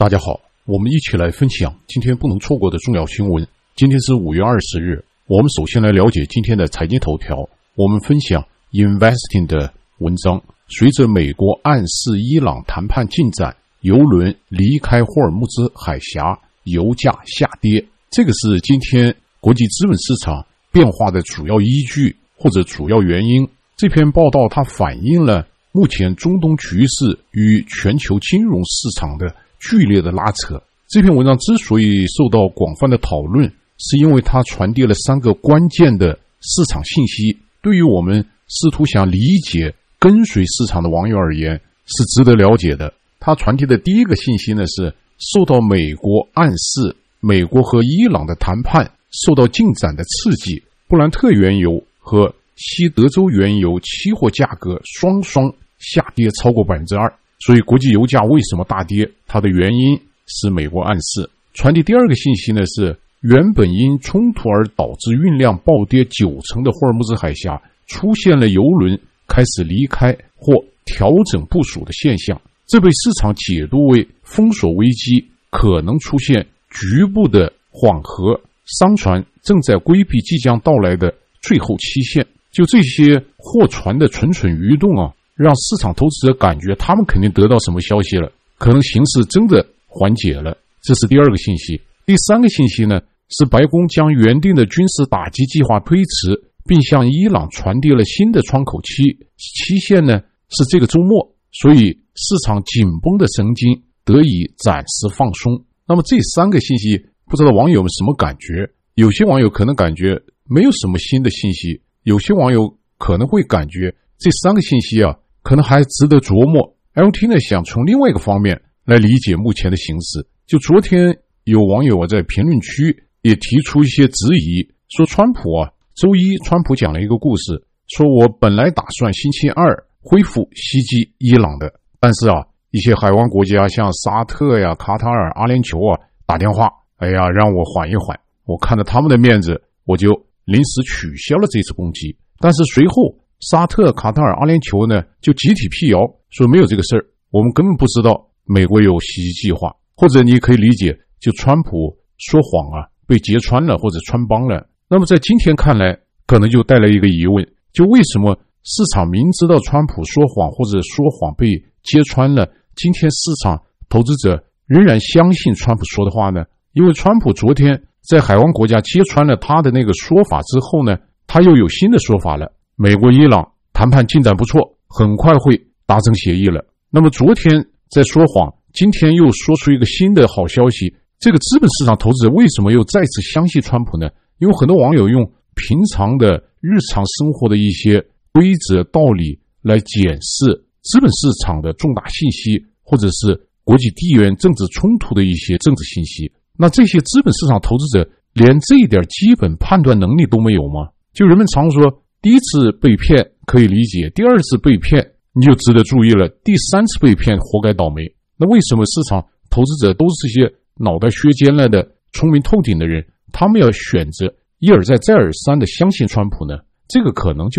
大家好，我们一起来分享今天不能错过的重要新闻。今天是5月20日，我们首先来了解今天的财经头条。我们分享 Investing 的文章。随着美国暗示伊朗谈判进展，油轮离开霍尔木兹海峡，油价下跌。这个是今天国际资本市场变化的主要依据或者主要原因。这篇报道它反映了目前中东局势与全球金融市场的剧烈的拉扯。这篇文章之所以受到广泛的讨论，是因为它传递了3个关键的市场信息，对于我们试图想理解跟随市场的网友而言是值得了解的。它传递的第一个信息呢，是受到美国暗示美国和伊朗的谈判受到进展的刺激，布兰特原油和西德州原油期货价格双双下跌超过 2%。所以国际油价为什么大跌，它的原因是美国暗示。传递第二个信息呢，是原本因冲突而导致运量暴跌90%的霍尔木兹海峡出现了油轮开始离开或调整部署的现象，这被市场解读为封锁危机可能出现局部的缓和，商船正在规避即将到来的最后期限。就这些货船的蠢蠢欲动让市场投资者感觉他们肯定得到什么消息了，可能形势真的缓解了。这是第二个信息。第三个信息呢，是白宫将原定的军事打击计划推迟，并向伊朗传递了新的窗口期限呢是这个周末，所以市场紧绷的神经得以暂时放松。那么这3个信息不知道网友们什么感觉？有些网友可能感觉没有什么新的信息，有些网友可能会感觉这3个信息可能还值得琢磨。 LT 呢想从另外一个方面来理解目前的形势。就昨天有网友在评论区也提出一些质疑，说川普周一川普讲了一个故事，说我本来打算星期2恢复袭击伊朗的，但是一些海湾国家像沙特呀、卡塔尔、阿联酋打电话，让我缓一缓，我看着他们的面子，我就临时取消了这次攻击。但是随后沙特、卡塔尔、阿联酋呢就集体辟谣，说没有这个事儿，我们根本不知道美国有袭击计划。或者你可以理解，就川普说谎被揭穿了或者穿帮了。那么在今天看来，可能就带来一个疑问，就为什么市场明知道川普说谎或者说谎被揭穿了，今天市场投资者仍然相信川普说的话呢？因为川普昨天在海湾国家揭穿了他的那个说法之后呢，他又有新的说法了。美国伊朗谈判进展不错，很快会达成协议了。那么昨天在说谎，今天又说出一个新的好消息，这个资本市场投资者为什么又再次相信川普呢？因为很多网友用平常的日常生活的一些规则道理来检视资本市场的重大信息，或者是国际地缘政治冲突的一些政治信息。那这些资本市场投资者连这一点基本判断能力都没有吗？就人们常说第一次被骗可以理解，第2次被骗你就值得注意了，第3次被骗活该倒霉。那为什么市场投资者都是些脑袋削尖了的聪明透顶的人，他们要选择一而再再而三的相信川普呢？这个可能就是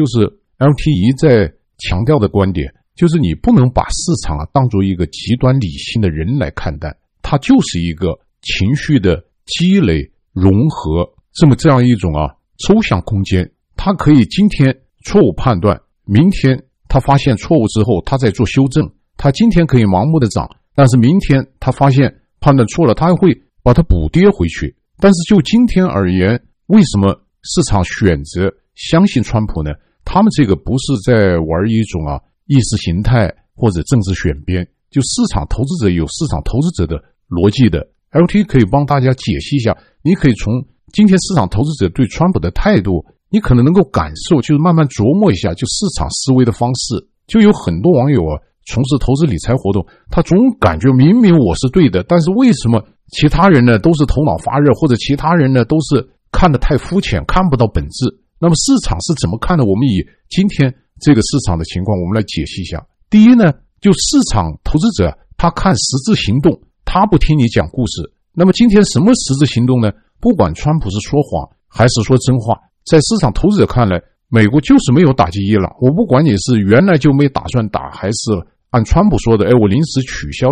LT 在强调的观点，就是你不能把市场当作一个极端理性的人来看待，它就是一个情绪的积累融合这样一种抽象空间。它可以今天错误判断，明天他发现错误之后他再做修正，他今天可以盲目的涨，但是明天他发现判断错了，他还会把它补跌回去。但是就今天而言，为什么市场选择相信川普呢？他们这个不是在玩一种意识形态或者政治选边，就市场投资者有市场投资者的逻辑的。 LT 可以帮大家解析一下，你可以从今天市场投资者对川普的态度，你可能能够感受，就是慢慢琢磨一下就市场思维的方式。就有很多网友从事投资理财活动，他总感觉明明我是对的，但是为什么其他人呢都是头脑发热，或者其他人呢都是看得太肤浅，看不到本质。那么市场是怎么看的？我们以今天这个市场的情况我们来解析一下。第一呢，就市场投资者他看实质行动，他不听你讲故事。那么今天什么实质行动呢？不管川普是说谎还是说真话，在市场投资者看来，美国就是没有打击伊朗。我不管你是原来就没打算打，还是按川普说的我临时取消了打，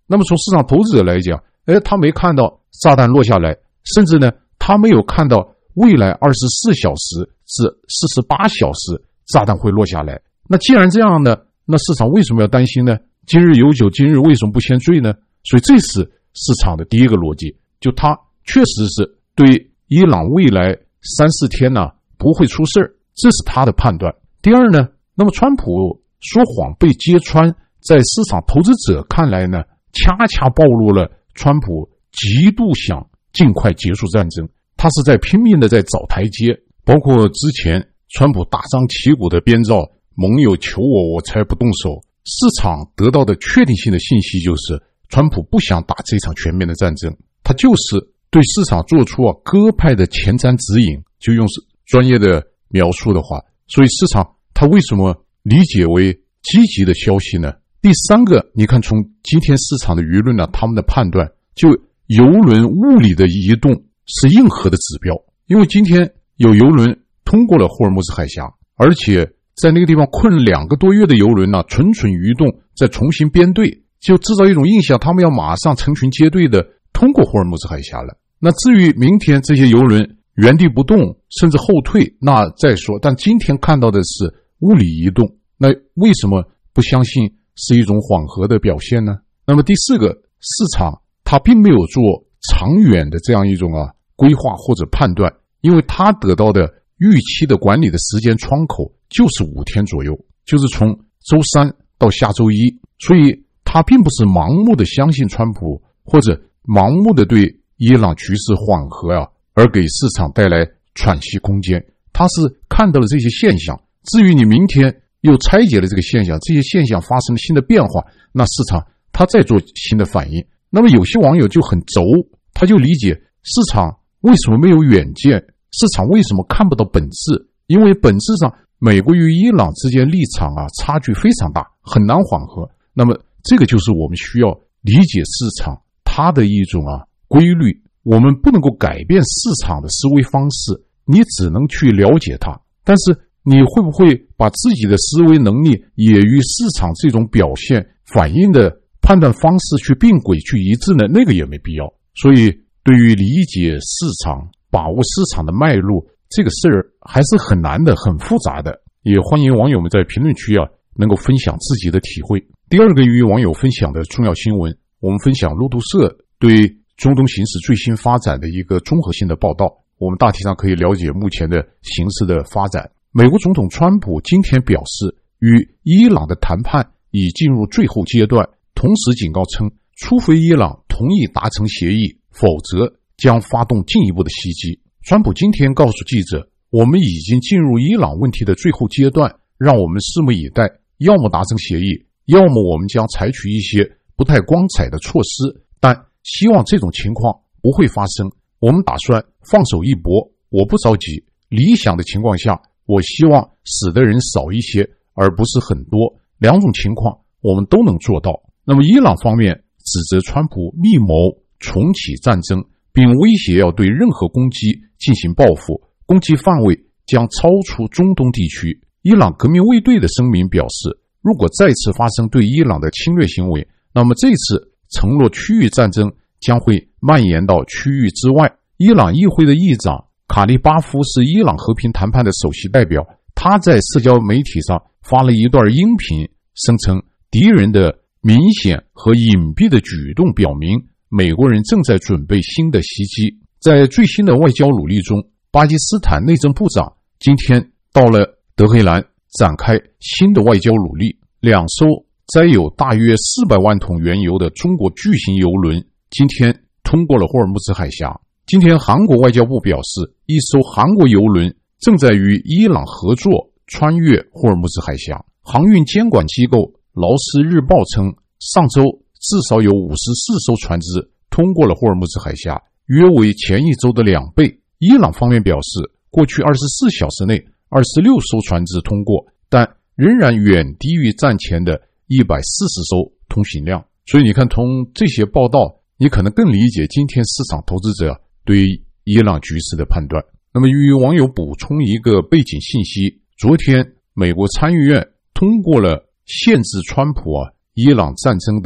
那么从市场投资者来讲，他没看到炸弹落下来，甚至呢，他没有看到未来24小时至48小时炸弹会落下来。那既然这样呢，那市场为什么要担心呢？今日有酒今日为什么不先醉呢？所以这是市场的第一个逻辑，就他确实是对伊朗未来3-4天呢不会出事儿，这是他的判断。第二呢，那么川普说谎被揭穿，在市场投资者看来呢，恰恰暴露了川普极度想尽快结束战争，他是在拼命的在找台阶。包括之前川普大张旗鼓的编造盟友求我才不动手，市场得到的确定性的信息就是川普不想打这场全面的战争，他就是对市场做出鸽派的前瞻指引，就用专业的描述的话，所以市场他为什么理解为积极的消息呢？第三个，你看从今天市场的舆论呢，他们的判断就油轮物理的移动是硬核的指标，因为今天有油轮通过了霍尔木兹海峡，而且在那个地方困了2个多月的油轮呢，蠢蠢欲动，再重新编队，就制造一种印象，他们要马上成群结队的通过霍尔木兹海峡了。那至于明天这些油轮原地不动甚至后退，那再说，但今天看到的是物理移动，那为什么不相信是一种缓和的表现呢？那么第四个，市场它并没有做长远的这样一种规划或者判断，因为它得到的预期的管理的时间窗口就是5天左右，就是从周3到下周1，所以它并不是盲目的相信川普，或者盲目的对伊朗局势缓和而给市场带来喘息空间，它是看到了这些现象，至于你明天又拆解了这个现象，这些现象发生了新的变化，那市场它再做新的反应。那么有些网友就很轴，他就理解市场为什么没有远见，市场为什么看不到本质，因为本质上美国与伊朗之间立场差距非常大，很难缓和。那么这个就是我们需要理解市场它的一种规律，我们不能够改变市场的思维方式，你只能去了解它，但是你会不会把自己的思维能力也与市场这种表现反应的判断方式去并轨去一致呢？那个也没必要。所以对于理解市场把握市场的脉络这个事儿还是很难的，很复杂的，也欢迎网友们在评论区能够分享自己的体会。第二个与网友分享的重要新闻，我们分享路透社对中东形势最新发展的一个综合性的报道，我们大体上可以了解目前的形势的发展。美国总统川普今天表示，与伊朗的谈判已进入最后阶段，同时警告称，除非伊朗同意达成协议，否则将发动进一步的袭击。川普今天告诉记者，我们已经进入伊朗问题的最后阶段，让我们拭目以待，要么达成协议，要么我们将采取一些不太光彩的措施，但希望这种情况不会发生。我们打算放手一搏，我不着急。理想的情况下，我希望死的人少一些，而不是很多。2种情况我们都能做到。那么伊朗方面指责川普密谋重启战争，并威胁要对任何攻击进行报复，攻击范围将超出中东地区。伊朗革命卫队的声明表示，如果再次发生对伊朗的侵略行为，那么这次承诺区域战争将会蔓延到区域之外。伊朗议会的议长卡利巴夫是伊朗和平谈判的首席代表，他在社交媒体上发了一段音频，声称敌人的明显和隐蔽的举动表明美国人正在准备新的袭击。在最新的外交努力中，巴基斯坦内政部长今天到了德黑兰展开新的外交努力。2艘载有大约400万桶原油的中国巨型油轮今天通过了霍尔木兹海峡。今天韩国外交部表示，一艘韩国油轮正在与伊朗合作穿越霍尔木兹海峡。航运监管机构劳斯日报称，上周至少有54艘船只通过了霍尔木兹海峡，约为前一周的2倍。伊朗方面表示，过去24小时内26艘船只通过，但仍然远低于战前的140艘通行量。所以你看，从这些报道你可能更理解今天市场投资者对伊朗局势的判断。那么与网友补充一个背景信息，昨天美国参议院通过了限制川普伊朗战争的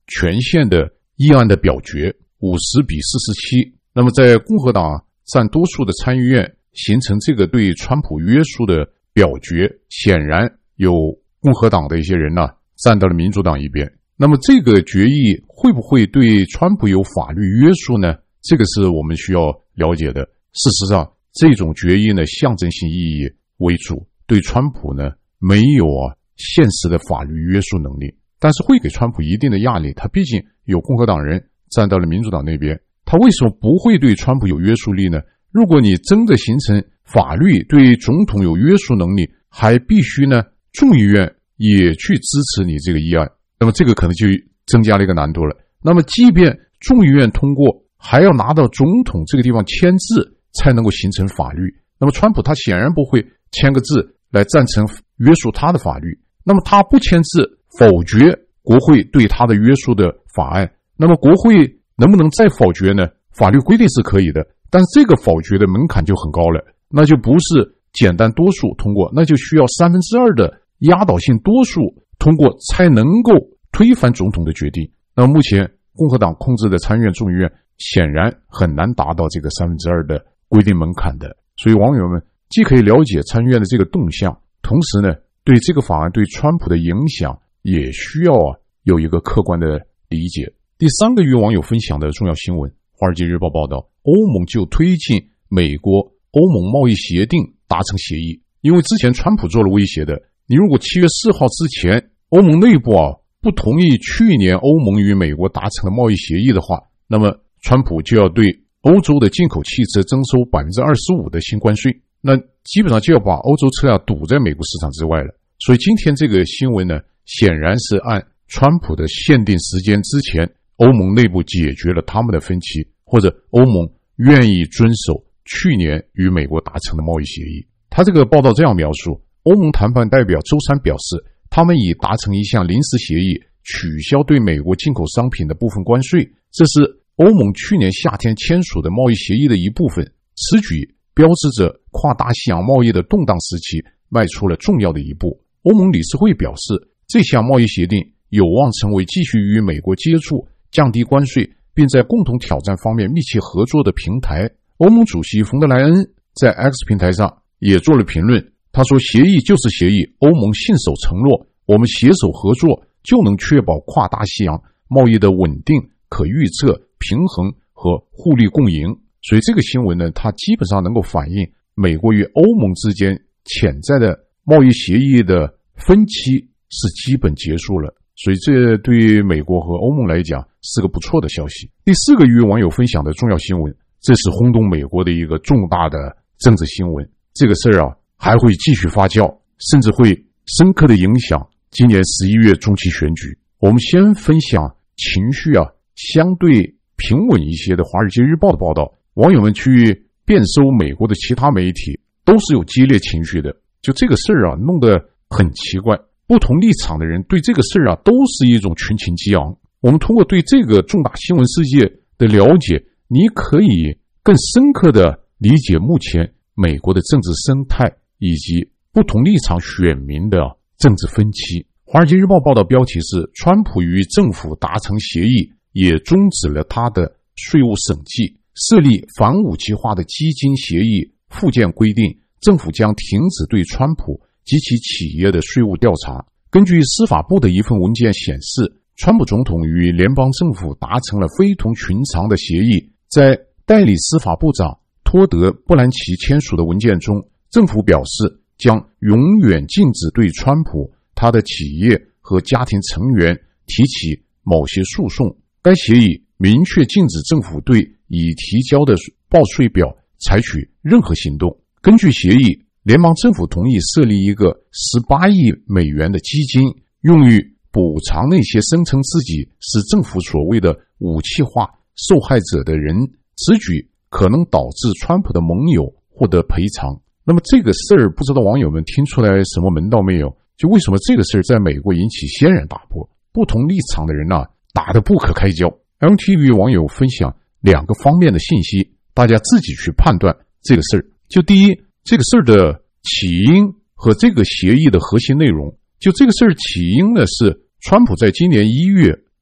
全线的议案的表决50比47。那么在共和党占多数的参议院形成这个对川普约束的表决，显然有共和党的一些人呢站到了民主党一边。那么这个决议会不会对川普有法律约束呢？这个是我们需要了解的。事实上，这种决议呢象征性意义为主，对川普呢没有现实的法律约束能力，但是会给川普一定的压力。他毕竟有共和党人站到了民主党那边，他为什么不会对川普有约束力呢？如果你真的形成法律对总统有约束能力，还必须呢众议院也去支持你这个议案，那么这个可能就增加了一个难度了。那么即便众议院通过，还要拿到总统这个地方签字才能够形成法律。那么川普他显然不会签个字来赞成约束他的法律，那么他不签字否决国会对他的约束的法案，那么国会能不能再否决呢？法律规定是可以的，但是这个否决的门槛就很高了，那就不是简单多数通过，那就需要2/3的压倒性多数通过才能够推翻总统的决定。那么目前共和党控制的参议院、众议院显然很难达到这个2/3的规定门槛的，所以网友们既可以了解参议院的这个动向，同时呢对这个法案对川普的影响也需要有一个客观的理解。第3个与网友分享的重要新闻，华尔街日报报道，欧盟就推进美国欧盟贸易协定达成协议。因为之前川普做了威胁的，你如果7月4号之前欧盟内部不同意去年欧盟与美国达成的贸易协议的话，那么川普就要对欧洲的进口汽车征收 25% 的新关税，那基本上就要把欧洲车辆堵在美国市场之外了。所以今天这个新闻呢，显然是按川普的限定时间之前，欧盟内部解决了他们的分歧，或者欧盟愿意遵守去年与美国达成的贸易协议。他这个报道这样描述，欧盟谈判代表周三表示，他们已达成一项临时协议，取消对美国进口商品的部分关税，这是欧盟去年夏天签署的贸易协议的一部分。此举标志着跨大西洋贸易的动荡时期迈出了重要的一步。欧盟理事会表示，这项贸易协定有望成为继续与美国接触、降低关税，并在共同挑战方面密切合作的平台。欧盟主席冯德莱恩在 X 平台上也做了评论，他说，协议就是协议，欧盟信守承诺，我们携手合作就能确保跨大西洋贸易的稳定、可预测、平衡和互利共赢。所以这个新闻呢，它基本上能够反映美国与欧盟之间潜在的贸易协议的分歧是基本结束了，所以这对于美国和欧盟来讲是个不错的消息。第4个与网友分享的重要新闻，这是轰动美国的一个重大的政治新闻。这个事儿还会继续发酵，甚至会深刻的影响今年11月中期选举。我们先分享情绪相对平稳一些的华尔街日报的报道。网友们去遍搜美国的其他媒体都是有激烈情绪的，就这个事儿弄得很奇怪，不同立场的人对这个事儿都是一种群情激昂。我们通过对这个重大新闻事件的了解，你可以更深刻的理解目前美国的政治生态以及不同立场选民的政治分歧。华尔街日报报道标题是，川普与政府达成协议，也终止了他的税务审计，设立反武器化的基金协议附件规定，政府将停止对川普及其企业的税务调查。根据司法部的一份文件显示，川普总统与联邦政府达成了非同寻常的协议。在代理司法部长托德·布兰奇签署的文件中，政府表示将永远禁止对川普、他的企业和家庭成员提起某些诉讼。该协议明确禁止政府对已提交的报税表采取任何行动。根据协议，联邦政府同意设立一个18亿美元的基金，用于补偿那些声称自己是政府所谓的武器化受害者的人。此举可能导致川普的盟友获得赔偿。那么这个事儿，不知道网友们听出来什么门道没有？就为什么这个事儿在美国引起轩然大波，不同立场的人打得不可开交。LTV 网友分享2个方面的信息，大家自己去判断这个事儿。就第一，这个事儿的起因和这个协议的核心内容。就这个事儿起因呢，是川普在今年1月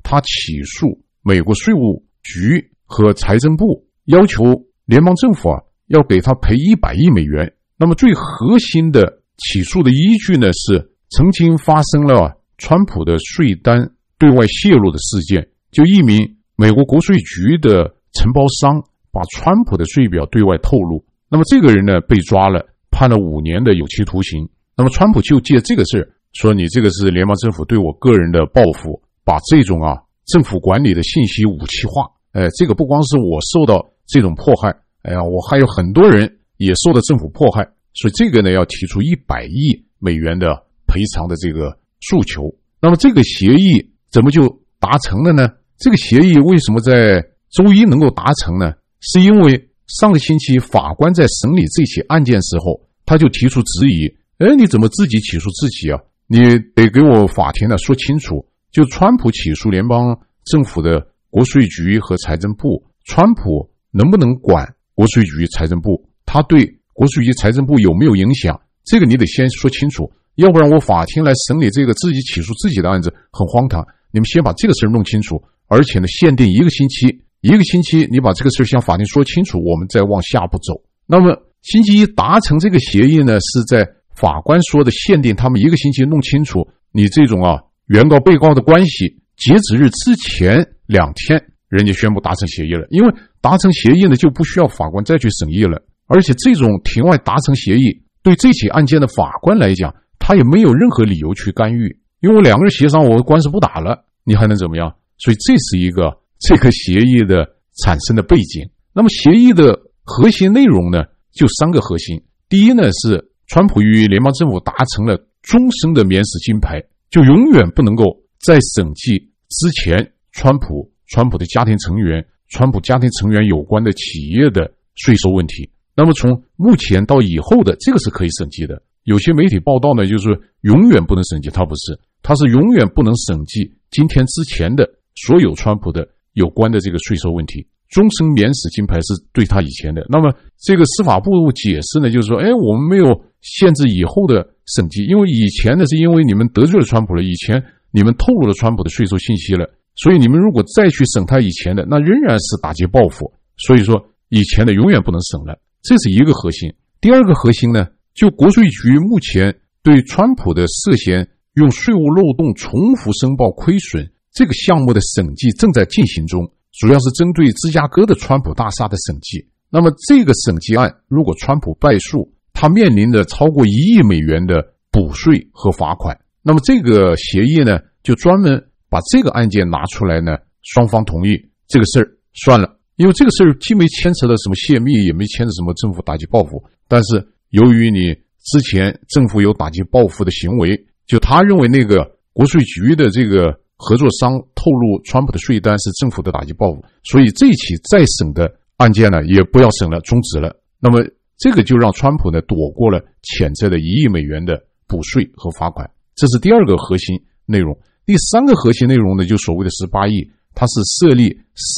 他起诉美国税务局和财政部，要求联邦政府要给他赔100亿美元。那么最核心的起诉的依据呢，是曾经发生了川普的税单对外泄露的事件，就一名美国国税局的承包商把川普的税表对外透露。那么这个人呢被抓了，判了5年的有期徒刑。那么川普就借这个事说，你这个是联邦政府对我个人的报复，把这种政府管理的信息武器化。这个不光是我受到这种迫害，我还有很多人也受到政府迫害，所以这个呢要提出100亿美元的赔偿的这个诉求。那么这个协议怎么就达成了呢？这个协议为什么在周一能够达成呢？是因为上个星期法官在审理这起案件时候，他就提出质疑，你怎么自己起诉自己啊？你得给我法庭说清楚。就川普起诉联邦政府的国税局和财政部，川普能不能管国税局财政部，他对国税局财政部有没有影响，这个你得先说清楚，要不然我法庭来审理这个自己起诉自己的案子很荒唐。你们先把这个事弄清楚，而且呢限定1个星期你把这个事向法庭说清楚，我们再往下步走。那么星期一达成这个协议呢，是在法官说的限定他们1个星期弄清楚你这种原告被告的关系，截止日之前2天人家宣布达成协议了。因为达成协议呢就不需要法官再去审议了，而且这种庭外达成协议对这起案件的法官来讲，他也没有任何理由去干预，因为我2个人协商，我官司不打了，你还能怎么样？所以这是一个这个协议的产生的背景。那么协议的核心内容呢就3个核心。第一呢是川普与联邦政府达成了终身的免死金牌，就永远不能够再审计之前川普的家庭成员有关的企业的税收问题。那么从目前到以后的这个是可以审计的。有些媒体报道呢就是永远不能审计，它不是，它是永远不能审计今天之前的所有川普的有关的这个税收问题。终身免死金牌是对他以前的。那么这个司法部解释呢，就是说我们没有限制以后的审计，因为以前呢是因为你们得罪了川普了，以前你们透露了川普的税收信息了，所以你们如果再去审他以前的，那仍然是打击报复，所以说以前的永远不能审了。这是一个核心。第二个核心呢，就国税局目前对川普的涉嫌用税务漏洞重复申报亏损这个项目的审计正在进行中，主要是针对芝加哥的川普大厦的审计。那么这个审计案如果川普败诉，他面临着超过1亿美元的补税和罚款。那么这个协议呢就专门把这个案件拿出来呢，双方同意这个事儿算了。因为这个事儿既没牵扯到什么泄密，也没牵扯什么政府打击报复，但是由于你之前政府有打击报复的行为，就他认为那个国税局的这个合作商透露川普的税单是政府的打击报复，所以这一起再审的案件呢也不要审了，终止了。那么这个就让川普呢躲过了潜在的1亿美元的补税和罚款，这是第二个核心内容。第三个核心内容呢，就所谓的18亿，它是设立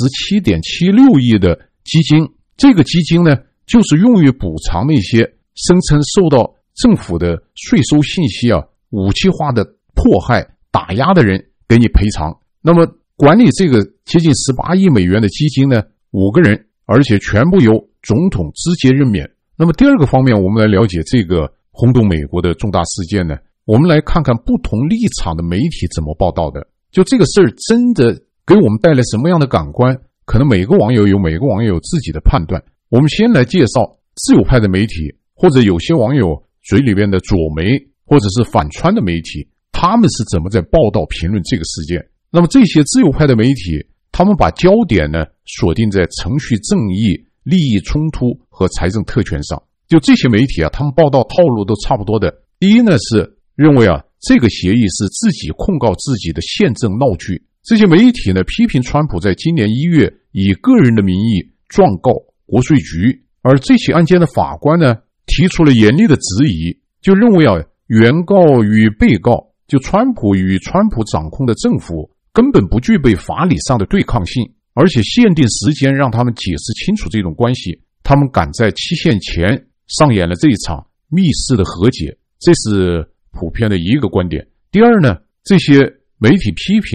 17.76 亿的基金，这个基金呢就是用于补偿那些声称受到政府的税收信息武器化的迫害打压的人，给你赔偿。那么管理这个接近18亿美元的基金呢5个人，而且全部由总统直接任免。那么第二个方面，我们来了解这个轰动美国的重大事件呢，我们来看看不同立场的媒体怎么报道的。就这个事儿真的给我们带来什么样的感官，可能每个网友有自己的判断。我们先来介绍自由派的媒体，或者有些网友嘴里边的左媒或者是反川的媒体，他们是怎么在报道评论这个事件。那么这些自由派的媒体，他们把焦点呢锁定在程序正义、利益冲突和财政特权上。就这些媒体他们报道套路都差不多的。第一呢是认为这个协议是自己控告自己的宪政闹剧。这些媒体呢批评川普在今年1月以个人的名义状告国税局，而这起案件的法官呢提出了严厉的质疑，就认为原告与被告，就川普与川普掌控的政府根本不具备法理上的对抗性，而且限定时间让他们解释清楚这种关系，他们赶在期限前上演了这一场密室的和解，这是普遍的一个观点。第二呢，这些媒体批评呢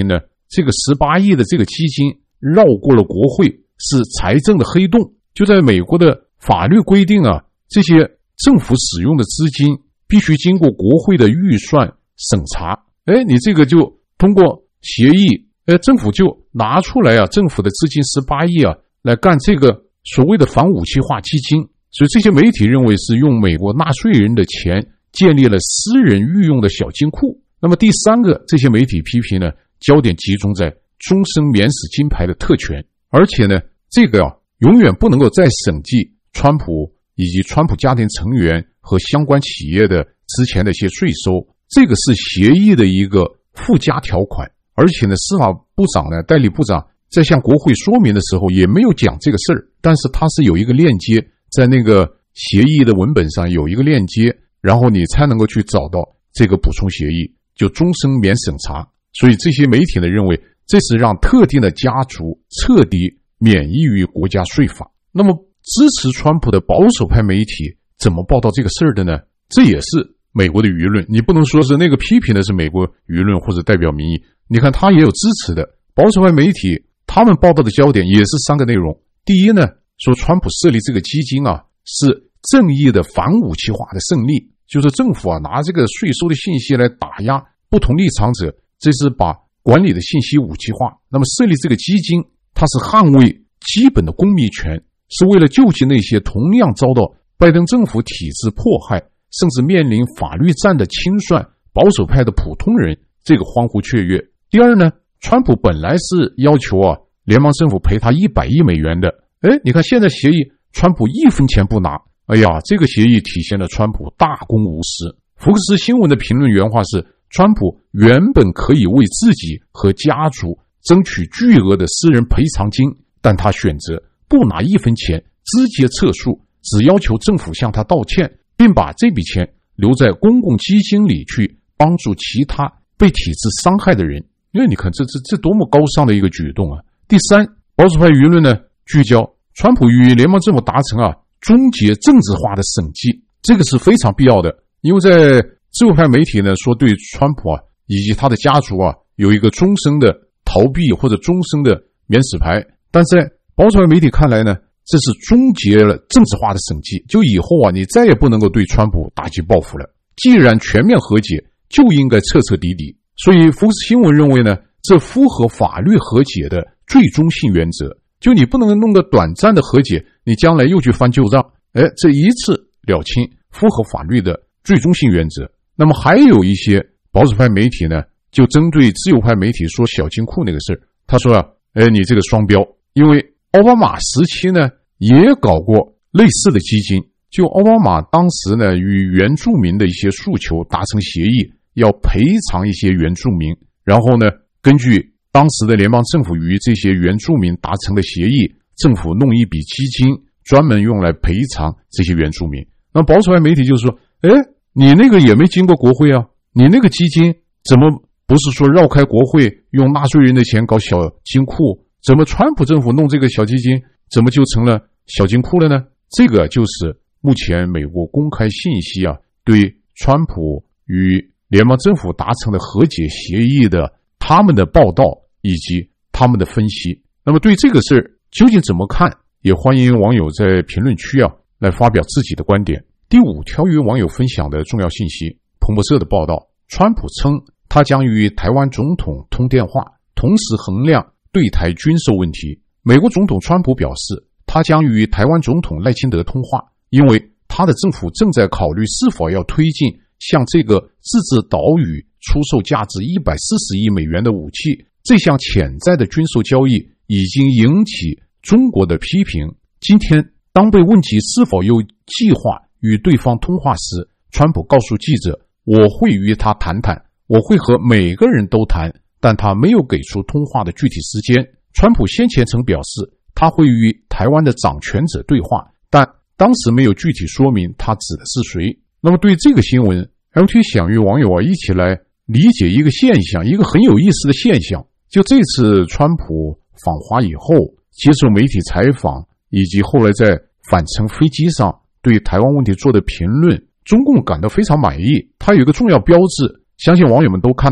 这个18亿的这个基金绕过了国会，是财政的黑洞。就在美国的法律规定啊，这些政府使用的资金必须经过国会的预算审查。你这个就通过协议，政府就拿出来啊，政府的资金18亿啊，来干这个所谓的反武器化基金。所以这些媒体认为是用美国纳税人的钱建立了私人御用的小金库。那么第三个，这些媒体批评呢，焦点集中在终身免死金牌的特权，而且呢，这个永远不能够再审计川普以及川普家庭成员和相关企业的之前的一些税收，这个是协议的一个附加条款。而且呢，司法部长呢，代理部长在向国会说明的时候也没有讲这个事儿，但是他是有一个链接，在那个协议的文本上有一个链接，然后你才能够去找到这个补充协议，就终身免审查。所以这些媒体呢认为这是让特定的家族彻底免疫于国家税法。那么支持川普的保守派媒体怎么报道这个事儿的呢？这也是美国的舆论，你不能说是那个批评的是美国舆论或者代表民意，你看他也有支持的。保守派媒体他们报道的焦点也是3个内容。第一呢，说川普设立这个基金啊，是正义的反武器化的胜利，就是政府啊拿这个税收的信息来打压不同立场者，这是把管理的信息武器化。那么设立这个基金，它是捍卫基本的公民权，是为了救济那些同样遭到拜登政府体制迫害，甚至面临法律战的清算保守派的普通人，这个欢呼雀跃。第二呢，川普本来是要求啊联邦政府赔他100亿美元的，你看现在协议川普1分钱不拿，这个协议体现了川普大公无私。福克斯新闻的评论原话是，川普原本可以为自己和家族争取巨额的私人赔偿金，但他选择不拿1分钱，直接撤诉，只要求政府向他道歉，并把这笔钱留在公共基金里去帮助其他被体制伤害的人。因为你看这多么高尚的一个举动啊！第三，保守派舆论呢聚焦川普与联邦政府达成终结政治化的审计，这个是非常必要的。因为在自由派媒体呢说对川普以及他的家族有一个终身的逃避或者终身的免死牌，但在保守派媒体看来呢，这是终结了政治化的审计，就以后你再也不能够对川普打击报复了。既然全面和解，就应该彻彻底底。所以福克斯新闻认为呢，这符合法律和解的最终性原则。就你不能弄个短暂的和解，你将来又去翻旧账，这一次了清符合法律的最终性原则。那么还有一些保守派媒体呢，就针对自由派媒体说小金库那个事儿，他说你这个双标，因为奥巴马时期呢也搞过类似的基金，就奥巴马当时呢与原住民的一些诉求达成协议，要赔偿一些原住民，然后呢根据当时的联邦政府与这些原住民达成的协议，政府弄一笔基金专门用来赔偿这些原住民。那保守派媒体就说，你那个也没经过国会啊，你那个基金怎么不是说绕开国会用纳税人的钱搞小金库，怎么川普政府弄这个小基金怎么就成了小金库了呢？这个就是目前美国公开信息对川普与联邦政府达成的和解协议的他们的报道以及他们的分析。那么对这个事究竟怎么看，也欢迎网友在评论区来发表自己的观点。第5条与网友分享的重要信息，彭博社的报道，川普称他将与台湾总统通电话，同时衡量对台军售问题。美国总统川普表示，他将与台湾总统赖清德通话，因为他的政府正在考虑是否要推进向这个自治岛屿出售价值140亿美元的武器。这项潜在的军售交易已经引起中国的批评。今天当被问及是否有计划与对方通话时，川普告诉记者，我会与他谈谈，我会和每个人都谈，但他没有给出通话的具体时间。川普先前曾表示他会与台湾的掌权者对话，但当时没有具体说明他指的是谁。那么对这个新闻， LT 想与网友一起来理解一个现象，一个很有意思的现象。就这次川普访华以后接受媒体采访，以及后来在返程飞机上对台湾问题做的评论，中共感到非常满意。他有一个重要标志，相信网友们都看到了，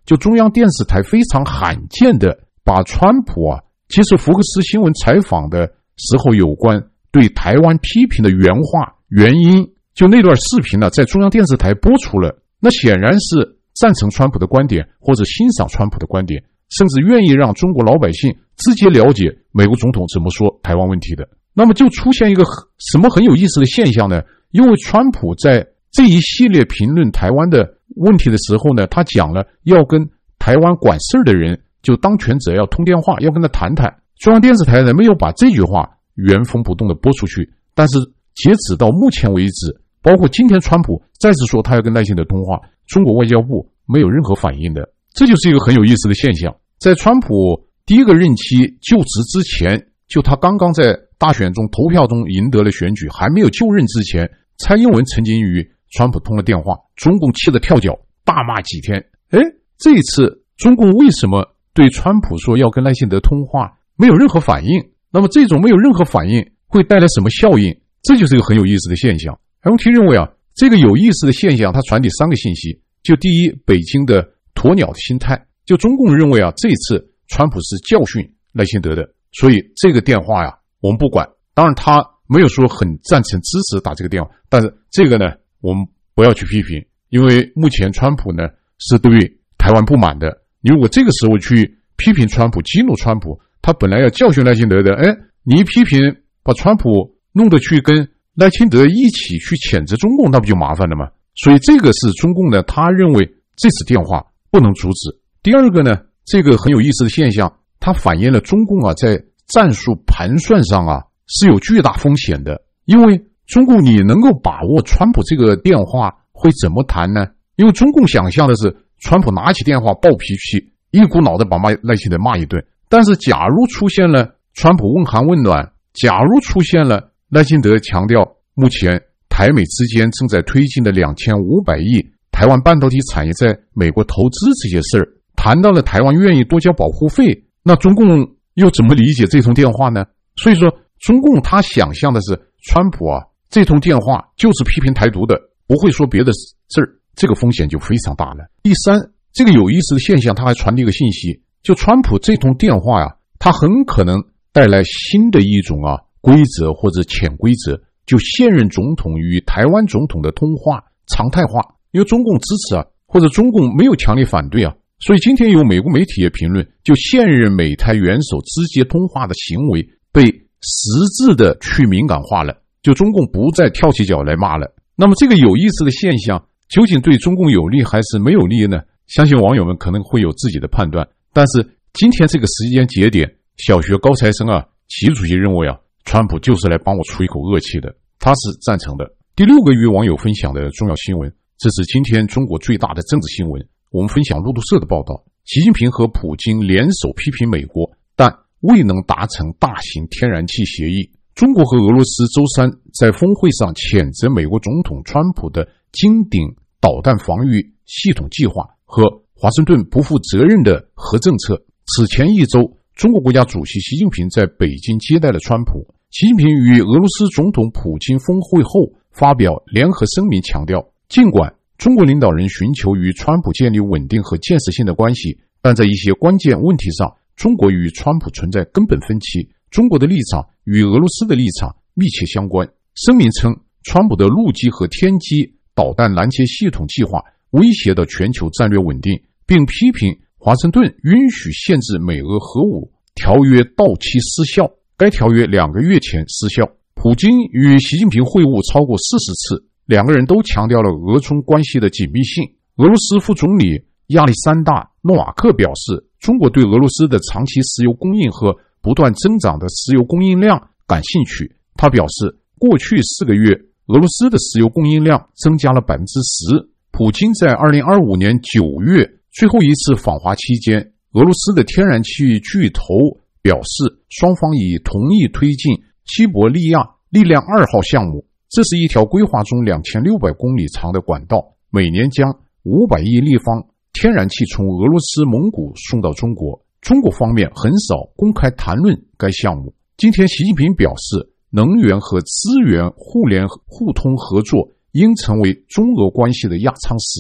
就中央电视台非常罕见的把川普接受福克斯新闻采访的时候有关对台湾批评的原话原因，就那段视频在中央电视台播出了。那显然是赞成川普的观点，或者欣赏川普的观点，甚至愿意让中国老百姓直接了解美国总统怎么说台湾问题的。那么就出现一个什么很有意思的现象呢？因为川普在这一系列评论台湾的问题的时候呢，他讲了要跟台湾管事的人，就当权者要通电话，要跟他谈谈。中央电视台呢没有把这句话原封不动的播出去，但是截止到目前为止，包括今天川普再次说他要跟赖清德通话，中国外交部没有任何反应的。这就是一个很有意思的现象。在川普第一个任期就职之前，就他刚刚在大选中投票中赢得了选举，还没有就任之前，蔡英文曾经与川普通了电话，中共气得跳脚，大骂几天。这一次中共为什么对川普说要跟赖清德通话没有任何反应？那么这种没有任何反应会带来什么效应？这就是一个很有意思的现象。MT 认为这个有意思的现象它传递3个信息。就第一，北京的鸵鸟的心态，就中共认为这一次川普是教训赖清德的，所以这个电话我们不管。当然他没有说很赞成支持打这个电话，但是这个呢我们不要去批评，因为目前川普呢是对台湾不满的。你如果这个时候去批评川普，激怒川普，他本来要教训赖清德的，你一批评把川普弄得去跟赖清德一起去谴责中共，那不就麻烦了吗？所以这个是中共呢他认为这次电话不能阻止。第二个呢，这个很有意思的现象，它反映了中共在战术盘算上是有巨大风险的。因为中共你能够把握川普这个电话会怎么谈呢？因为中共想象的是川普拿起电话暴脾气，一股脑的把赖清德骂一顿。但是假如出现了川普问寒问暖，假如出现了赖清德强调目前台美之间正在推进的2500亿台湾半导体产业在美国投资这些事儿，谈到了台湾愿意多交保护费，那中共又怎么理解这通电话呢？所以说中共他想象的是川普这通电话就是批评台独的，不会说别的事儿，这个风险就非常大了。第三，这个有意思的现象，它还传递一个信息，就川普这通电话它很可能带来新的一种规则或者潜规则，就现任总统与台湾总统的通话常态化。因为中共支持或者中共没有强烈反对所以今天有美国媒体也评论，就现任美台元首直接通话的行为被实质的去敏感化了，就中共不再跳起脚来骂了。那么这个有意思的现象究竟对中共有利还是没有利呢？相信网友们可能会有自己的判断。但是今天这个时间节点，小学高材生习主席认为川普就是来帮我出一口恶气的，他是赞成的。第6个与网友分享的重要新闻，这是今天中国最大的政治新闻。我们分享路透社的报道，习近平和普京联手批评美国，但未能达成大型天然气协议。中国和俄罗斯周三在峰会上谴责美国总统川普的金顶导弹防御系统计划和华盛顿不负责任的核政策。此前一周，中国国家主席习近平在北京接待了川普。习近平与俄罗斯总统普京峰会后发表联合声明，强调尽管中国领导人寻求与川普建立稳定和建设性的关系，但在一些关键问题上，中国与川普存在根本分歧，中国的立场与俄罗斯的立场密切相关。声明称，川普的陆基和天基导弹拦截系统计划威胁到全球战略稳定，并批评华盛顿允许限制美俄核武条约到期失效，该条约2个月前失效。普京与习近平会晤超过40次，两个人都强调了俄中关系的紧密性。俄罗斯副总理亚历山大·诺瓦克表示，中国对俄罗斯的长期石油供应和不断增长的石油供应量感兴趣。他表示，过去4个月，俄罗斯的石油供应量增加了 10%。普京在2025年9月最后一次访华期间，俄罗斯的天然气巨头表示，双方已同意推进西伯利亚力量2号项目。这是一条规划中2600公里长的管道，每年将500亿立方天然气从俄罗斯蒙古送到中国。中国方面很少公开谈论该项目。今天习近平表示，能源和资源互联互通合作应成为中俄关系的压舱石，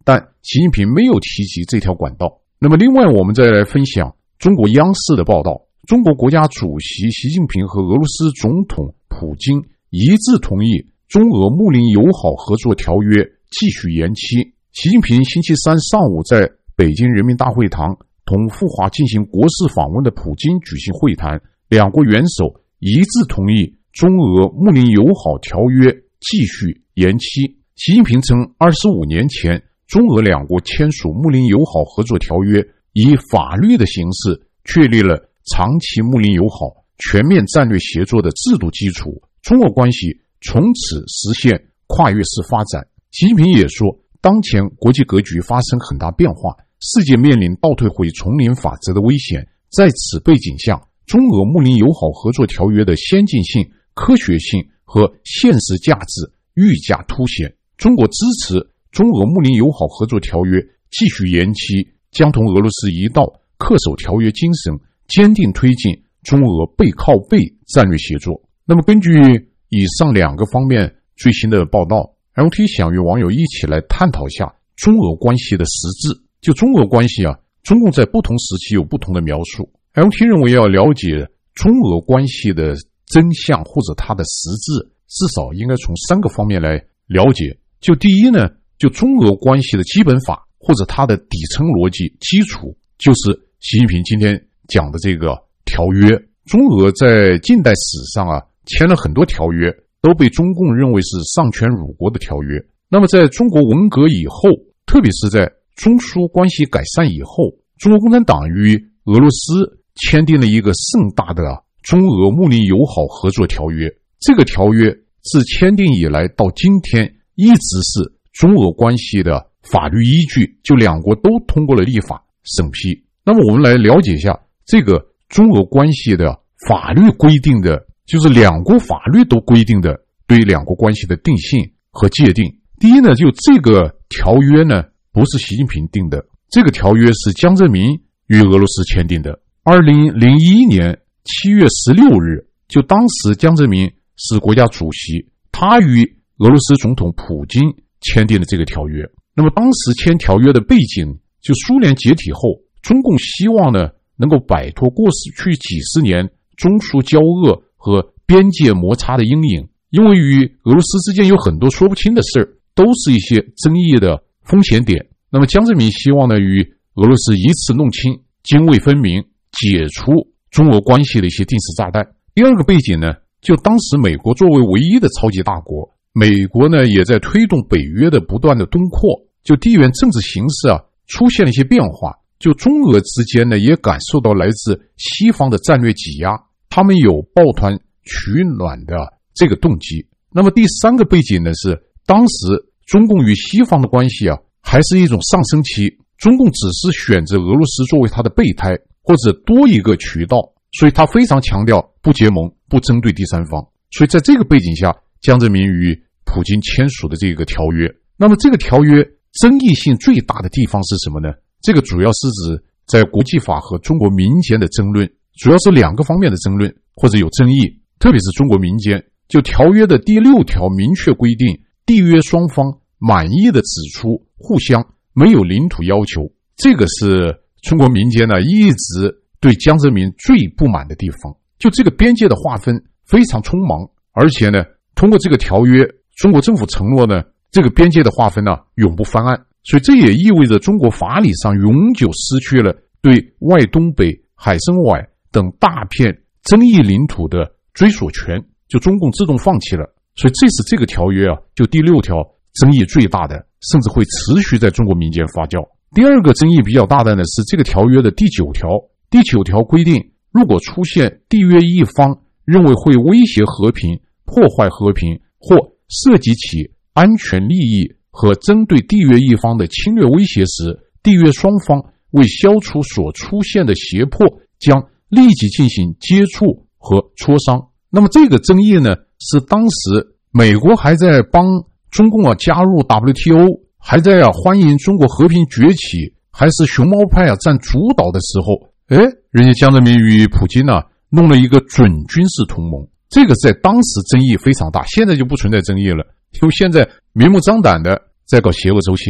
但习近平没有提及这条管道。那么另外我们再来分享中国央视的报道，中国国家主席习近平和俄罗斯总统普京一致同意中俄睦邻友好合作条约继续延期。习近平星期三上午在北京人民大会堂同赴华进行国事访问的普京举行会谈，两国元首一致同意中俄睦邻友好条约继续延期。习近平称25年前中俄两国签署睦邻友好合作条约，以法律的形式确立了长期睦邻友好、全面战略协作的制度基础，中俄关系从此实现跨越式发展。习近平也说，当前国际格局发生很大变化，世界面临倒退回丛林法则的危险。在此背景下，中俄睦邻友好合作条约的先进性、科学性和现实价值愈加凸显。中国支持中俄睦邻友好合作条约继续延期，将同俄罗斯一道恪守条约精神，坚定推进中俄背靠背战略协作。那么根据以上两个方面最新的报道， LT 想与网友一起来探讨一下中俄关系的实质。就中俄关系中共在不同时期有不同的描述。LT 认为要了解中俄关系的真相或者它的实质，至少应该从3个方面来了解。就第一呢，就中俄关系的基本法或者它的底层逻辑基础，就是习近平今天讲的这个条约。中俄在近代史上签了很多条约，都被中共认为是丧权辱国的条约。那么在中国文革以后，特别是在中苏关系改善以后，中国共产党与俄罗斯签订了一个盛大的中俄睦邻友好合作条约。这个条约自签订以来到今天一直是中俄关系的法律依据，就两国都通过了立法审批。那么我们来了解一下这个中俄关系的法律规定的，就是两国法律都规定的对于两国关系的定性和界定。第一呢，就这个条约呢不是习近平定的，这个条约是江泽民与俄罗斯签订的。2001年7月16日，就当时江泽民是国家主席，他与俄罗斯总统普京签订了这个条约。那么当时签条约的背景，就苏联解体后，中共希望呢能够摆脱过去几十年中苏交恶和边界摩擦的阴影，因为与俄罗斯之间有很多说不清的事儿，都是一些争议的风险点。那么江泽民希望呢与俄罗斯以此弄清泾渭分明，解除中俄关系的一些定时炸弹。第二个背景呢，就当时美国作为唯一的超级大国，美国呢也在推动北约的不断的东扩，就地缘政治形势出现了一些变化，就中俄之间呢也感受到来自西方的战略挤压，他们有抱团取暖的这个动机。那么第三个背景呢是当时中共与西方的关系还是一种上升期，中共只是选择俄罗斯作为他的备胎或者多一个渠道，所以他非常强调不结盟、不针对第三方。所以在这个背景下，江泽民与普京签署的这个条约。那么这个条约争议性最大的地方是什么呢？这个主要是指在国际法和中国民间的争论，主要是2个方面的争论或者有争议，特别是中国民间。就条约的第6条明确规定，缔约双方满意的指出互相没有领土要求，这个是中国民间一直对江泽民最不满的地方。就这个边界的划分非常匆忙，而且呢通过这个条约，中国政府承诺呢这个边界的划分永不翻案，所以这也意味着中国法理上永久失去了对外东北、海参崴等大片争议领土的追索权，就中共自动放弃了。所以这是这个条约就第6条争议最大的，甚至会持续在中国民间发酵。第二个争议比较大的呢是这个条约的第9条。第9条规定，如果出现缔约一方认为会威胁和平、破坏和平或涉及其安全利益和针对缔约一方的侵略威胁时，缔约双方为消除所出现的胁迫，将立即进行接触和磋商。那么这个争议呢，是当时美国还在帮中共加入 WTO， 还在欢迎中国和平崛起，还是熊猫派占主导的时候，人家江泽民与普京弄了一个准军事同盟，这个在当时争议非常大，现在就不存在争议了，因为现在明目张胆的在搞邪恶轴心了。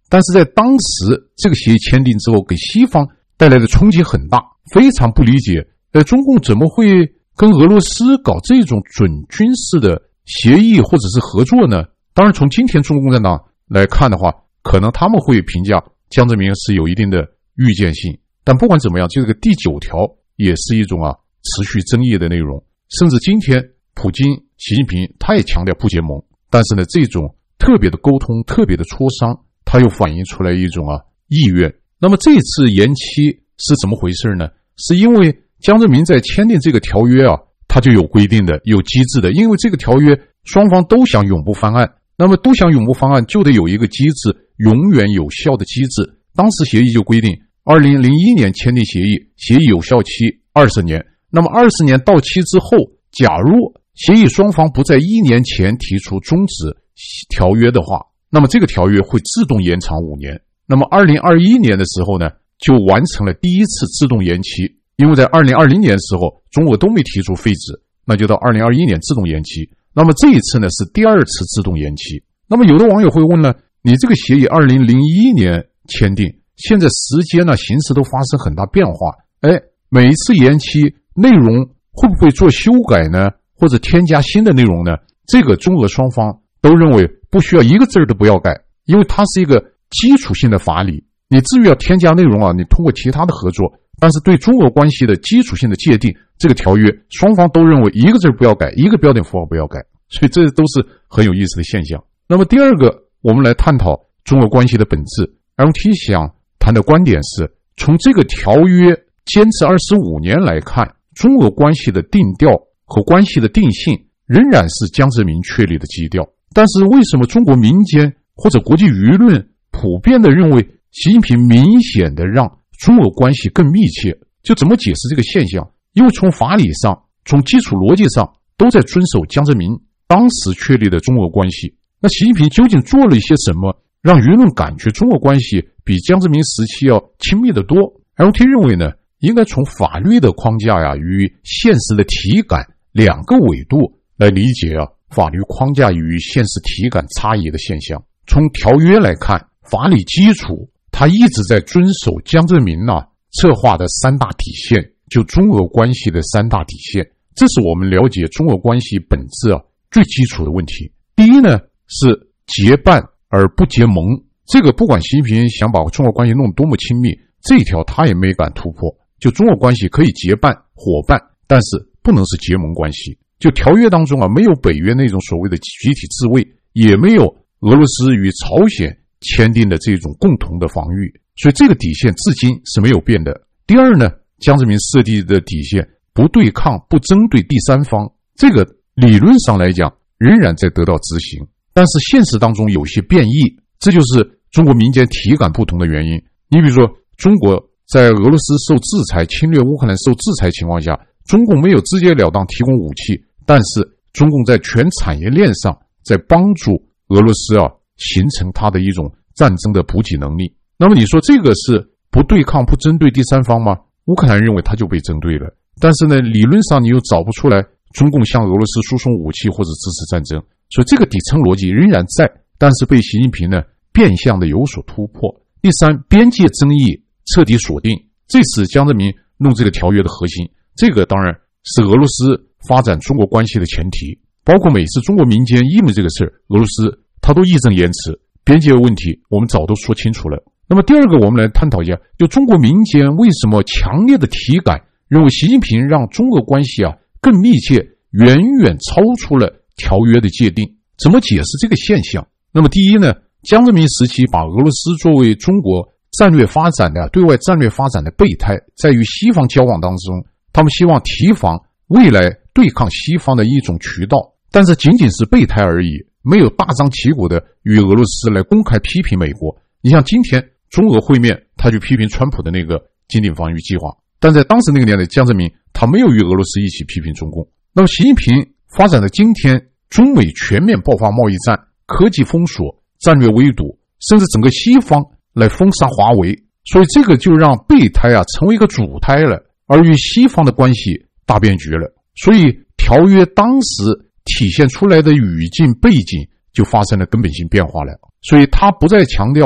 但是在当时这个协议签订之后，给西方带来的冲击很大，非常不理解，中共怎么会跟俄罗斯搞这种准军事的协议或者是合作呢？当然从今天中国共产党来看的话，可能他们会评价江泽民是有一定的预见性，但不管怎么样，这个第9条也是一种持续争议的内容。甚至今天普京、习近平他也强调不结盟，但是呢，这种特别的沟通、特别的磋商，他又反映出来一种意愿。那么这次延期是怎么回事呢？是因为江泽民在签订这个条约他就有规定的、有机制的，因为这个条约双方都想永不翻案，那么都想永不翻案，就得有一个机制，永远有效的机制。当时协议就规定2001年签订协议，协议有效期20年。那么20年到期之后，假如协议双方不在1年前提出终止条约的话，那么这个条约会自动延长5年。那么2021年的时候呢，就完成了第一次自动延期，因为在2020年的时候中国都没提出废止，那就到2021年自动延期。那么这一次呢是第2次自动延期。那么有的网友会问了，你这个协议2001年签订，现在时间形势都发生很大变化，每一次延期内容会不会做修改呢？或者添加新的内容呢？这个中俄双方都认为不需要一个字都不要改，因为它是一个基础性的法理。你至于要添加内容你通过其他的合作，但是对中俄关系的基础性的界定，这个条约双方都认为一个字不要改，一个标点符号不要改，所以这都是很有意思的现象。那么第二个，我们来探讨中俄关系的本质。LT 想谈的观点是，从这个条约坚持25年来看，中俄关系的定调和关系的定性仍然是江泽民确立的基调。但是为什么中国民间或者国际舆论普遍的认为习近平明显的让中俄关系更密切？就怎么解释这个现象？因为从法理上，从基础逻辑上都在遵守江泽民当时确立的中俄关系。那习近平究竟做了一些什么，让舆论感觉中俄关系比江泽民时期要亲密得多？ LT 认为呢，应该从法律的框架与现实的体感2个维度来理解法律框架与现实体感差异的现象。从条约来看，法理基础它一直在遵守江泽民策划的3大底线，就中俄关系的3大底线。这是我们了解中俄关系本质最基础的问题。第一呢，是结伴而不结盟。这个不管习近平想把中俄关系弄得多么亲密，这一条他也没敢突破。就中俄关系可以结伴伙伴，但是不能是结盟关系。就条约当中没有北约那种所谓的集体自卫，也没有俄罗斯与朝鲜签订的这种共同的防御，所以这个底线至今是没有变的。第二呢，江泽民设定的底线不对抗、不针对第三方，这个理论上来讲仍然在得到执行，但是现实当中有些变异，这就是中国民间体感不同的原因。你比如说，中国在俄罗斯受制裁、侵略乌克兰受制裁情况下，中共没有直截了当提供武器，但是中共在全产业链上在帮助俄罗斯形成它的一种战争的补给能力。那么你说这个是不对抗、不针对第三方吗？乌克兰认为他就被针对了，但是呢，理论上你又找不出来中共向俄罗斯输送武器或者支持战争，所以这个底层逻辑仍然在，但是被习近平呢变相的有所突破。第三，边界争议彻底锁定，这是江泽民弄这个条约的核心。这个当然是俄罗斯发展中国关系的前提，包括每次中国民间议论这个事，俄罗斯他都义正言辞，边界问题我们早都说清楚了。那么第二个，我们来探讨一下，就中国民间为什么强烈的体感认为习近平让中俄关系更密切，远远超出了条约的界定，怎么解释这个现象？那么第一呢，江泽民时期把俄罗斯作为中国战略发展的对外战略发展的备胎，在与西方交往当中，他们希望提防未来对抗西方的一种渠道，但是仅仅是备胎而已，没有大张旗鼓的与俄罗斯来公开批评美国。你像今天中俄会面，他就批评川普的那个经典防御计划，但在当时那个年代，江泽民他没有与俄罗斯一起批评中共。那么习近平发展的今天，中美全面爆发贸易战、科技封锁、战略围堵，甚至整个西方来封杀华为，所以这个就让备胎成为一个主胎了，而与西方的关系大变局了。所以条约当时体现出来的语境背景就发生了根本性变化了，所以他不再强调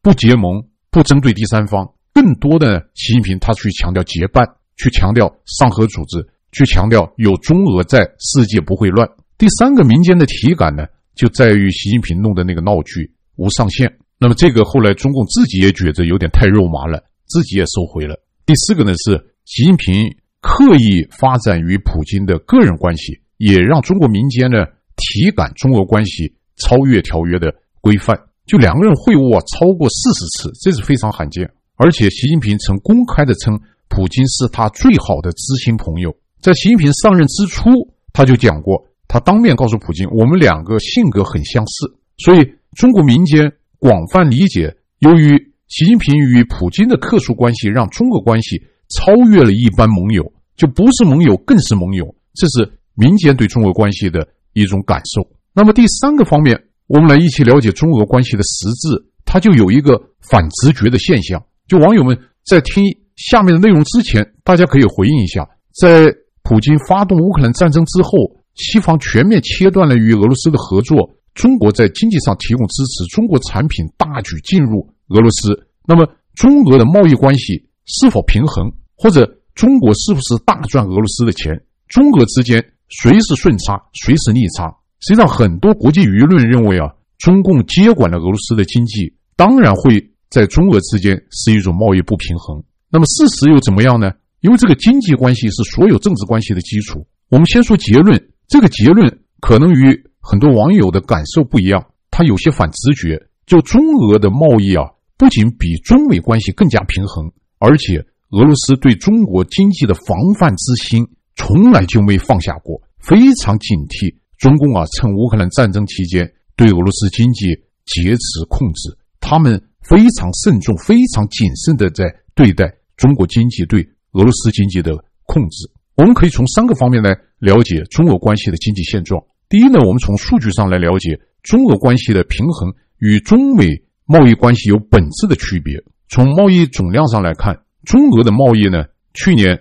不结盟，不针对第三方，更多的习近平他去强调结伴，去强调上合组织，去强调有中俄在，世界不会乱。第三个民间的体感呢，就在于习近平弄的那个闹剧无上限。那么这个后来中共自己也觉得有点太肉麻了，自己也收回了。第四个呢是习近平刻意发展与普京的个人关系，也让中国民间呢体感中俄关系超越条约的规范。就两个人会晤超过40次，这是非常罕见。而且习近平曾公开的称普京是他最好的知心朋友。在习近平上任之初，他就讲过，他当面告诉普京，我们两个性格很相似。所以中国民间广泛理解，由于习近平与普京的特殊关系，让中俄关系超越了一般盟友，就不是盟友更是盟友，这是民间对中俄关系的一种感受。那么第三个方面，我们来一起了解中俄关系的实质，它就有一个反直觉的现象。就网友们在听下面的内容之前，大家可以回应一下，在普京发动乌克兰战争之后，西方全面切断了与俄罗斯的合作，中国在经济上提供支持，中国产品大举进入俄罗斯。那么中俄的贸易关系是否平衡，或者中国是不是大赚俄罗斯的钱，中俄之间谁是顺差谁是逆差。实际上很多国际舆论认为中共接管了俄罗斯的经济，当然会在中俄之间是一种贸易不平衡。那么事实又怎么样呢？因为这个经济关系是所有政治关系的基础。我们先说结论，这个结论可能与很多网友的感受不一样，它有些反直觉。就中俄的贸易不仅比中美关系更加平衡，而且俄罗斯对中国经济的防范之心从来就没放下过，非常警惕中共趁乌克兰战争期间对俄罗斯经济劫持控制，他们非常慎重非常谨慎的在对待中国经济对俄罗斯经济的控制。我们可以从3个方面来了解中俄关系的经济现状。第一呢，我们从数据上来了解中俄关系的平衡与中美贸易关系有本质的区别。从贸易总量上来看，中俄的贸易呢，去年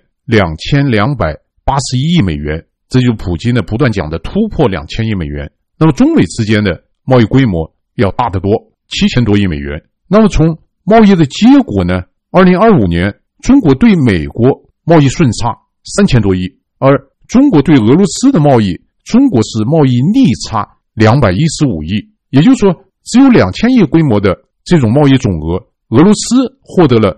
2281亿美元，这就是普京呢不断讲的突破2000亿美元。那么中美之间的贸易规模要大得多，7000多亿美元。那么从贸易的结果呢，2025年中国对美国贸易顺差3000多亿，而中国对俄罗斯的贸易，中国是贸易逆差215亿，也就是说只有2000亿规模的这种贸易总额，俄罗斯获得了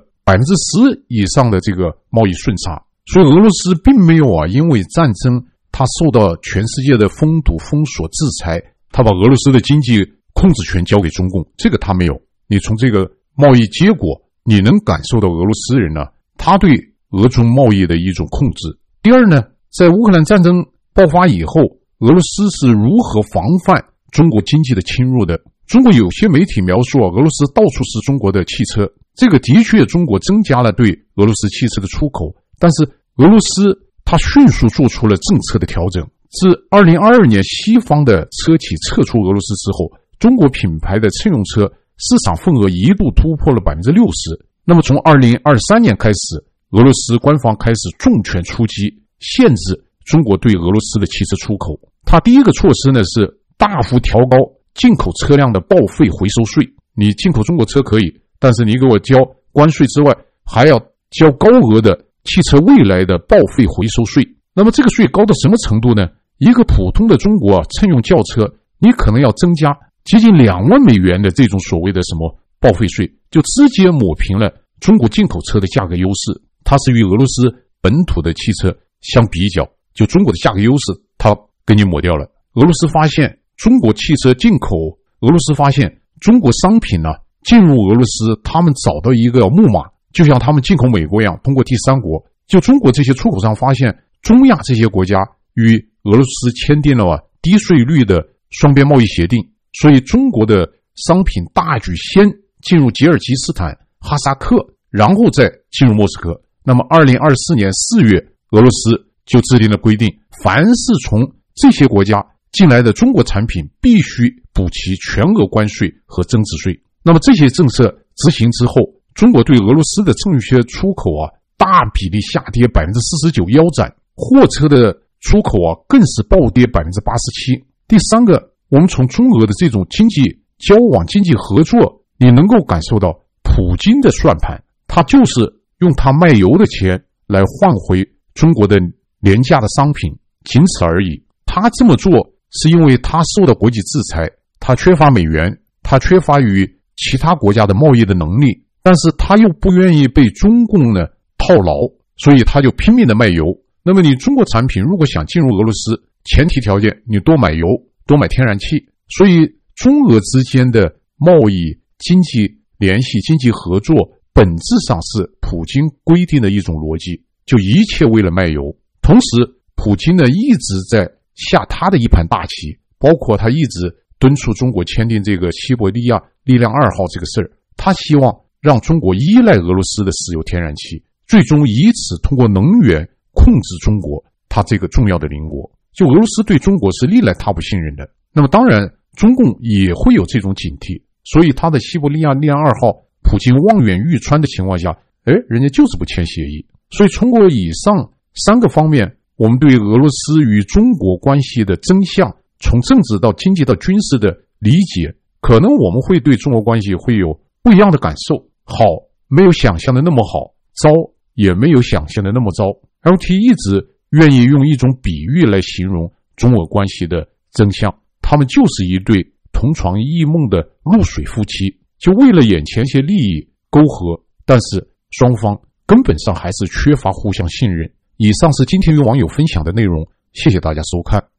10%以上的这个贸易顺差。所以俄罗斯并没有因为战争它受到全世界的封堵封锁制裁，它把俄罗斯的经济控制权交给中共，这个它没有。你从这个贸易结果你能感受到俄罗斯人他对俄中贸易的一种控制。第二呢，在乌克兰战争爆发以后，俄罗斯是如何防范中国经济的侵入的。中国有些媒体描述俄罗斯到处是中国的汽车，这个的确中国增加了对俄罗斯汽车的出口，但是俄罗斯它迅速做出了政策的调整。自2022年西方的车企撤出俄罗斯之后，中国品牌的乘用车市场份额一度突破了60%。那么从2023年开始，俄罗斯官方开始重拳出击，限制中国对俄罗斯的汽车出口。它第一个措施呢是大幅调高进口车辆的报废回收税。你进口中国车可以，但是你给我交关税之外，还要交高额的汽车未来的报废回收税。那么这个税高到什么程度呢？一个普通的中国乘用轿车，你可能要增加接近2万美元的这种所谓的什么报废税，就直接抹平了中国进口车的价格优势。它是与俄罗斯本土的汽车相比较，就中国的价格优势它给你抹掉了。俄罗斯发现中国汽车进口，俄罗斯发现中国商品进入俄罗斯，他们找到一个木马，就像他们进口美国一样，通过第三国。就中国这些出口商发现中亚这些国家与俄罗斯签订了低税率的双边贸易协定，所以中国的商品大举先进入吉尔吉斯坦、哈萨克，然后再进入莫斯科。那么2024年4月，俄罗斯就制定了规定，凡是从这些国家进来的中国产品必须补齐全额关税和增值税。那么这些政策执行之后，中国对俄罗斯的乘用车出口大比例下跌49%，腰斩，货车的出口更是暴跌87%。第三个，我们从中俄的这种经济交往、经济合作你能够感受到普京的算盘，他就是用他卖油的钱来换回中国的廉价的商品，仅此而已。他这么做是因为他受到国际制裁，他缺乏美元，他缺乏与其他国家的贸易的能力，但是他又不愿意被中共呢套牢，所以他就拼命的卖油。那么你中国产品如果想进入俄罗斯，前提条件你多买油，多买天然气。所以中俄之间的贸易、经济联系、经济合作本质上是普京规定的一种逻辑，就一切为了卖油。同时普京呢一直在下他的一盘大棋，包括他一直敦促中国签订这个西伯利亚力量2号这个事儿，他希望让中国依赖俄罗斯的石油天然气，最终以此通过能源控制中国，他这个重要的邻国。就俄罗斯对中国是历来他不信任的，那么当然中共也会有这种警惕，所以他的西伯利亚力量2号普京望眼欲穿的情况下，人家就是不签协议。所以通过以上3个方面，我们对俄罗斯与中国关系的真相，从政治到经济到军事的理解，可能我们会对中国关系会有不一样的感受，好没有想象的那么好，糟也没有想象的那么糟。 LT 一直愿意用一种比喻来形容中俄关系的真相，他们就是一对同床异梦的露水夫妻，就为了眼前些利益沟合，但是双方根本上还是缺乏互相信任。以上是今天与网友分享的内容，谢谢大家收看。